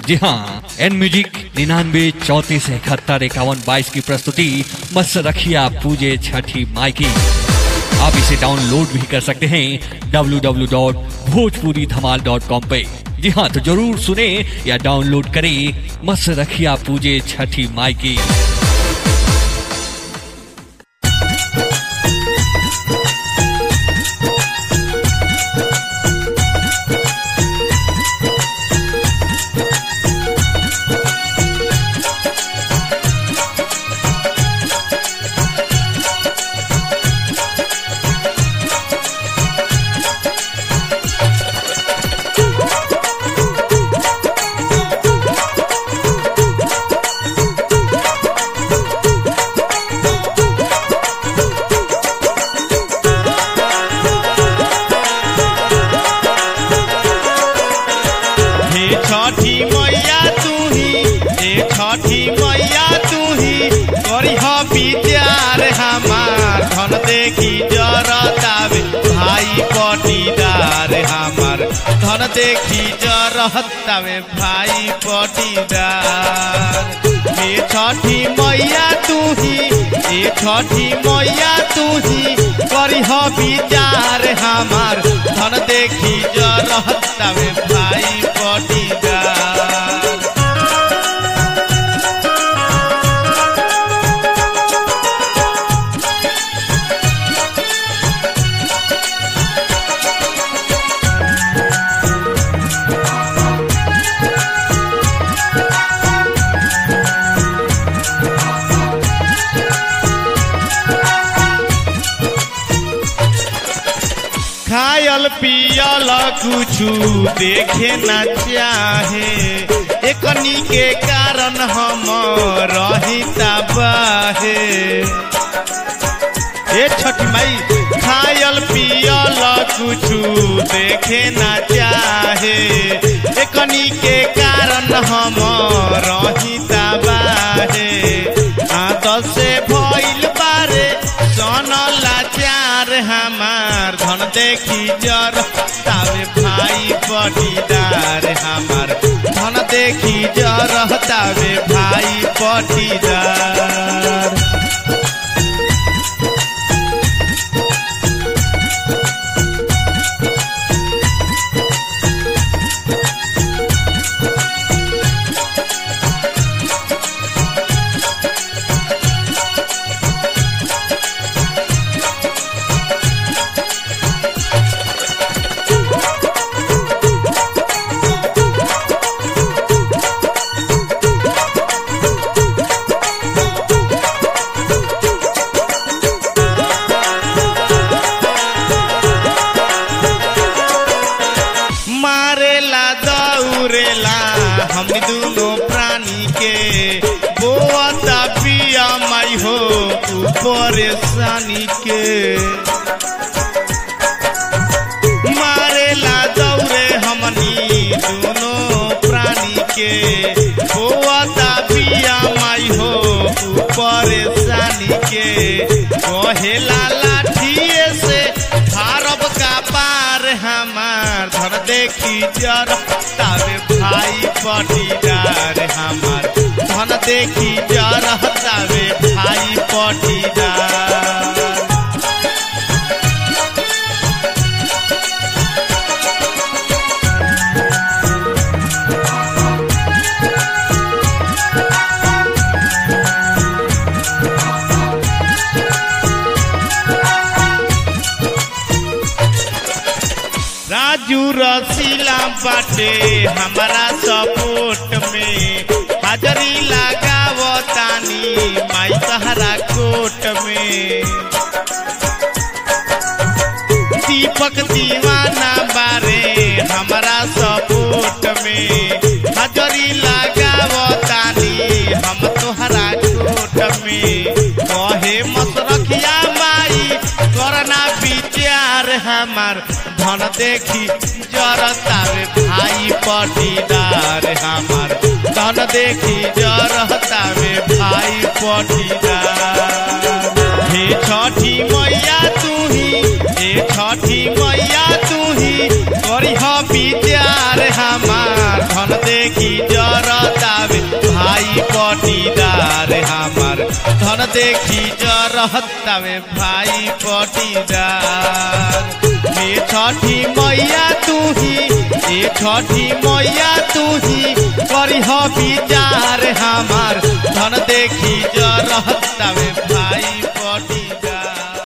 जी हाँ, N music 99 34 71 51 22 की प्रस्तुति मस्त रखिया पूजे छठी माई की। आप इसे डाउनलोड भी कर सकते हैं www.bhojpuri-dhamal.com पे। जी हाँ, तो जरूर सुने या डाउनलोड करें मस्त रखिया पूजे छठी माई की। छठी मैया तू ही, छठी मैया तू ही करी विचार हमार धन देखी जरतावे भाई पटीदार हमार धन देखी जरतावे भाई पटीदार। हे छठी मैया तू ही, छठी मैया तू ही करी विचार हमार धन देखी जरतावे भाई पटीदार। खायल पियल कुछु देखे न चाहे एकनी के कारण हम रही तबाहे। ए छठी माई खायल पियल कुछु देखे न चाहे एकनी के कारण हम रही तबाहे। आदत से भइल बारे सन लाचार हमार धन देखी जरतावे भाई पटीदार हमार धन देखी जरतावे भाई पटीदार। हम दोनों प्राणी के बोता पिया माई हो परेशानी के मारेला दौरे हमनी दोनों प्राणी के बोता पिया माई हो परेशानी के कहेला लाठिए से भारब का पार हमार धन देखी जरतावे भाई पटीदार हमार धन देखी जरतावे भाई पटीदार। राजू रसीला बाटे हमारा सपोर्ट में हाजरी लगावतानी माई सहारा कोट में। दीपक दीवाना बारे हमारा सपोर्ट में हाजरी लगावतानी हम तोहरा कोट में। कहे मत रखिया माई करना विचार हमार धन देखी जरतावे भाई पटीदार हमार धन देखी जरतावे भाई पटीदार। हे छठी मैया तू ही, छठी मैया तू ही करी विचार हमार धन देखी जर देखी जरहतावे भाई पटीदार। हे छठी मैया तू ही, हे छठी मैया तू ही करिह विचार हमार धन देखी जरह